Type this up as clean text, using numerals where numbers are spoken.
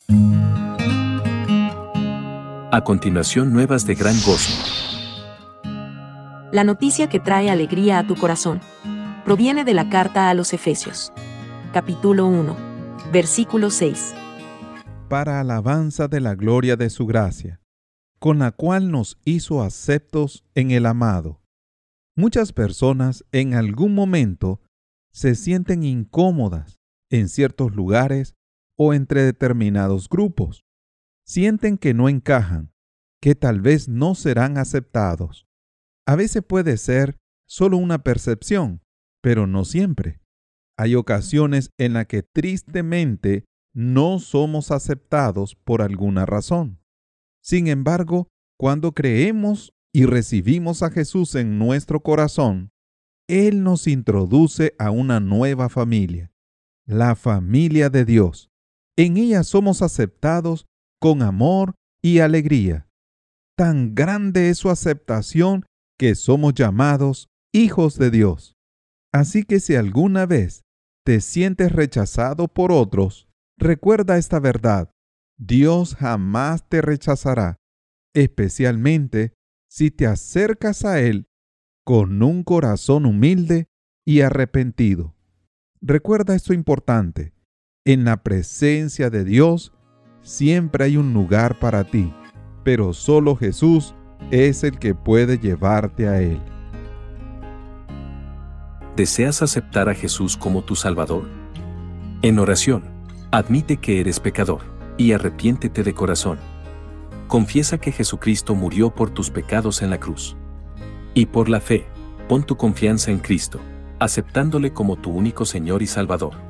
A continuación, nuevas de gran gozo. La noticia que trae alegría a tu corazón proviene de la carta a los Efesios. Capítulo 1, versículo 6. Para alabanza de la gloria de su gracia, con la cual nos hizo aceptos en el amado. Muchas personas en algún momento se sienten incómodas en ciertos lugares o entre determinados grupos. Sienten que no encajan, que tal vez no serán aceptados. A veces puede ser solo una percepción, pero no siempre. Hay ocasiones en las que tristemente no somos aceptados por alguna razón. Sin embargo, cuando creemos y recibimos a Jesús en nuestro corazón, Él nos introduce a una nueva familia, la familia de Dios. En ella somos aceptados con amor y alegría. Tan grande es su aceptación que somos llamados hijos de Dios. Así que si alguna vez te sientes rechazado por otros, recuerda esta verdad: Dios jamás te rechazará, especialmente si te acercas a Él con un corazón humilde y arrepentido. Recuerda esto importante: en la presencia de Dios siempre hay un lugar para ti, pero solo Jesús es el que puede llevarte a Él. ¿Deseas aceptar a Jesús como tu Salvador? En oración, admite que eres pecador y arrepiéntete de corazón. Confiesa que Jesucristo murió por tus pecados en la cruz. Y por la fe, pon tu confianza en Cristo, aceptándole como tu único Señor y Salvador.